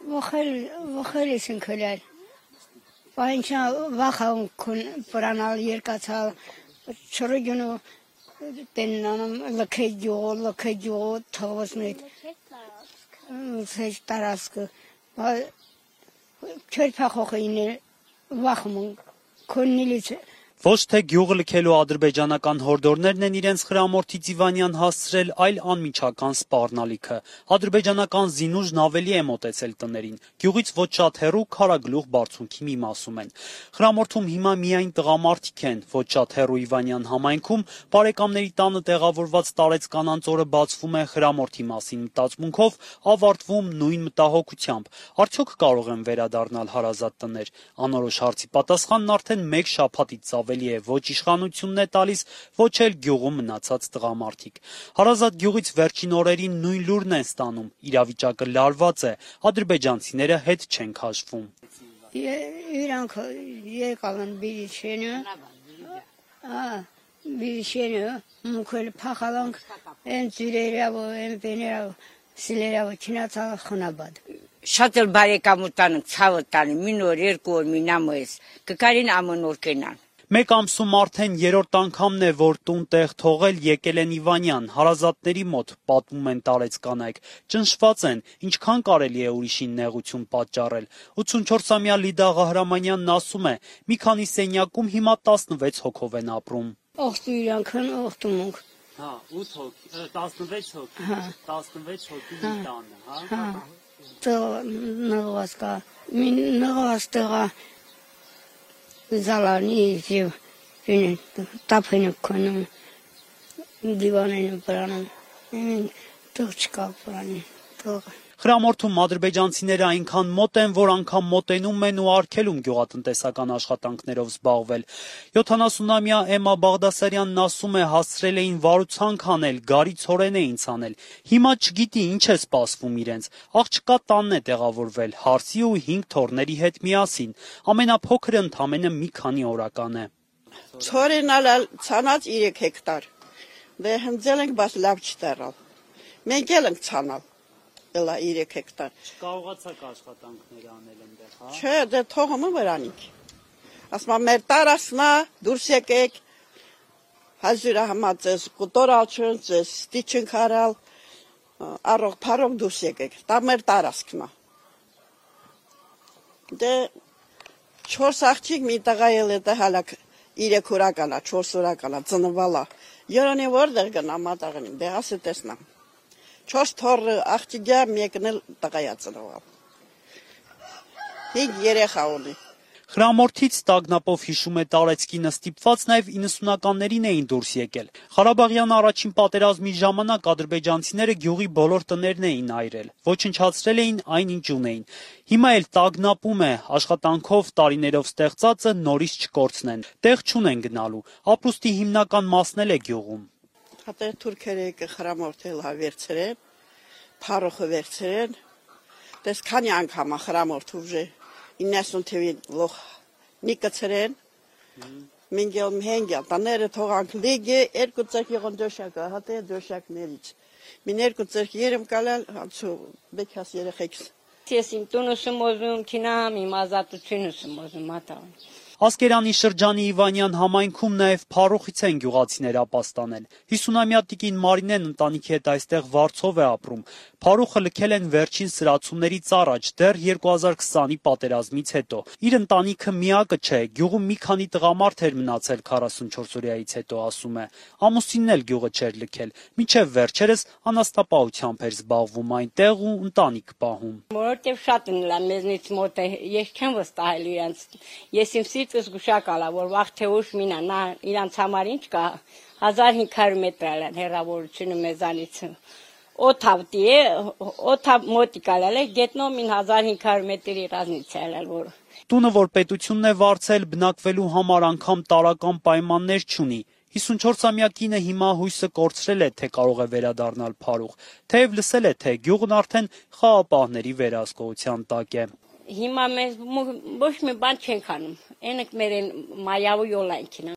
Վախել են քլել։ Բայց վախան պրանալ երկացալ չորգյունը տեննանում լքեջո թողոսնետ սեջ տարասկը չերփախոխին վախմուն քոննիլից Ոչ թե գյուղը լքելու ադրբեջանական հորդորներն են իրենց խրամորդի Իվանյան հասցրել, այլ անմիջական սպառնալիքը։ Ադրբեջանական զինուժն ավելի է մոտեցել տներին։ Գյուղից ոչ շատ հեռու Քարագլուխ բարձունքի մի մասում են։ Խրամորդում հիմա միայն տղամարդիկ են, ոչ շատ հեռու Իվանյան համայնքում բարեկամների տանը տեղավորված տարեց կանանց օրը բացվում է խրամորդի մասին մտածմունքով, ավարտվում նույն մտահոգությամբ։ Արդյոք կարող են վերադառնալ հարազատ տներ։ Անորոշ հարցի պատասխանն արդեն մեկ շաբաթից ավելի է ոչ իշխանությունն է տալիս, ոչ էլ գյուղում մնացած տղամարդիկ։ Հարազատ գյուղից վերջին օրերին նույն լուրն են ստանում, իրավիճակը լարված է, ադրբեջանցիները հետ չեն քաշվում։ Իրանք եկալ են բիլիշենը, մուքել փախալանք, են ծիրերավ, են բեներավ, սիլերավ, չնացալ խնաբադ։ Շատ էլ բարեկամ ուտան ցավը տանի, մին օր, երկու օր, մին ամոյս, կկարին ամեն օր կենան։ Մեկ ամսում արդեն երրորդ անգամն է, որ տուն տեղ թողել եկել են Իվանյան, հարազատների մոտ, պատմում են տարեց կանայք, ճնշված են, ինչքան կարելի է ուրիշին նեղություն պատճառել։ 84-ամյա Լիդա Ղահրամանյանն ասում է, մի քանի սենյակում հիմա 16 հոգով են ապրում։ Աղտու իրանքն աղտում ենք։ 8 հոգ, 16 հոգ, 16 հոգի մի տանը, Նղված կա, մին նղված տղա Զալանի և տապեն եմ կոնում, դիվանեն եմ պրանում, տղ չկա պրանում, տղը։ Խրամորդում ադրբեջանցիները այնքան մոտ են, որ անգամ մոտենում են ու արգելում գյուղատնտեսական աշխատանքներով զբաղվել։ 70-ամյա Էմմա Բաղդասարյանն ասում է, հասցրել էին վարուցանք անել, գարի ցորեն էին ցանել։ Հիմա չգիտի ինչ է սպասվում իրենց։ Աղջկա տանն է տեղավորվել, հարսի ու 5 թոռների հետ միասին։ Ամենափոքրը ընդամենը մի քանի օրական է։ Ցորեն ցանած 3 հեկտար։ Դե հնձել ենք, բայց լավ չտարալ։ Մենք էլ ենք ցանալ։ 3 հեկտար։ Չկարողացաք աշխատանքներ անել այնտեղ, հա։ Չէ, դե թողումը վրանիք։ Ասма մեր տարածնա դուրս եկեք։ Հազիրա համացես, կոտոր աչուն, ձեզ ստիչն քարալ, առող փարող դուրս եկեք։ Դա մեր տարածքն է։ Դե 4 աղջիկ մի տղա էլ է դա հալակ 3 օրական է, 4 օրական է, ծնվալա։ Երանի որտեղ գնա մատաղին, դե ասի տեսնամ։ 4 թոռ աղջիկա մեկն էլ տղայա ծնվել։ 5 երեխա ունի։ Խրամորդից տագնապով հիշում է տարեցկինը ստիպված նաև 90-ականներին էին դուրս եկել։ Ղարաբաղյան առաջին պատերազմի ժամանակ ադրբեջանցիները գյուղի բոլոր տներն էին այրել, ոչնչացրել էին այն ինչ ունեին։ Հիմա էլ տագնապում է, աշխատանքով տարիներով ստեղծածը նորից չկորցնեն, տեղ չունեն գնալու, ապրուստի հիմնական մասն էլ է գյուղում։ Հատե թուրքերը խրամորդել հա վերցրեն, փարոխը վերցրեն, դες քանի անգամ խրամորդ ուժե 90 թվին լոխ նիկացրեն, մինգել մհենգյա, տաները թողանք լիգե, 2 ծեք եղան դոշակը, հատե դոշակներից, մին 2 ծեք երեմ կալալ, հացու բեքաս երեխեքս։ Ես իմ տունս եմ ոզում, քինամ, իմ ազատությունս եմ ոզում, մատաղն։ Ասկերանի շրջանի Իվանյան համայնքում նաև փարոխից են գյուղացիներ ապաստանել։ 50-ամյա տիկին Մարինեն ընտանիքի հետ այստեղ վարձով է ապրում։ Փարոխը լքել են վերջին սրացումներից առաջ, դեռ 2020-ի պատերազմից հետո։ Իր ընտանիքը միակը չէ, գյուղում մի քանի տղամարդ էր մնացել 44-օրյայից հետո, ասում է։ Ամուսինն էլ գյուղը չէր լքել, մինչև վերջերս անաստապահությամբ էր զբաղվում այնտեղ ու ընտանիք պահում։ Որովհետև շատ են լա մեզնից մոտ է, ես չեմ վստահել իրանց։ Ես իմ սիրտս գուշակալա, որ վաղ թե ուշ մինա, նա իրանց համար ինչ կա, 1500 մետր է հեռավորությունը մեզանից։ Օթավտի է, օթավ մոտիկալ է, գետնով մին 1500 մետրի ռազմից է ելել, որ։ Տունը, որ պետությունն է վարձել, բնակվելու համար անգամ տարական պայմաններ չունի։ 54-ամյա կինը հիմա հույսը կորցրել է, թե կարող է վերադառնալ Փարուխ, թեև լսել է, թե գյուղն արդեն խաղապահների վերահսկողության տակ է։ Հիմա մեզ ոչ մի բան չենք անում, ենք մեր են մայավու յոլանքին